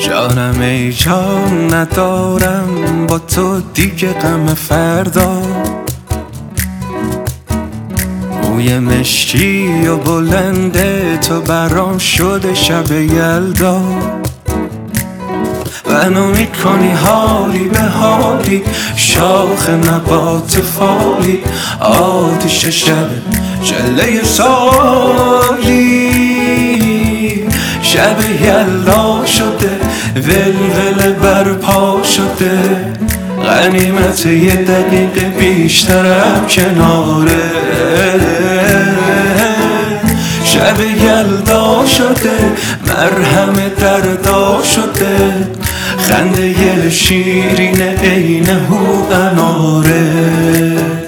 جانم ای جان ندارم با تو دیگه غم فردا. موی مشکی و بلنده تو برام شده شب یلدا. منو میکنی حالی به حالی، شاخ نبات فالی، آتش شب جله سالی. شب یلدا شده ولول برپا شده، غنیمت یه دقیقه بیشترم کناره. شب یلدا شده مرهم دردا شده، خنده شیرین عین هو اناره.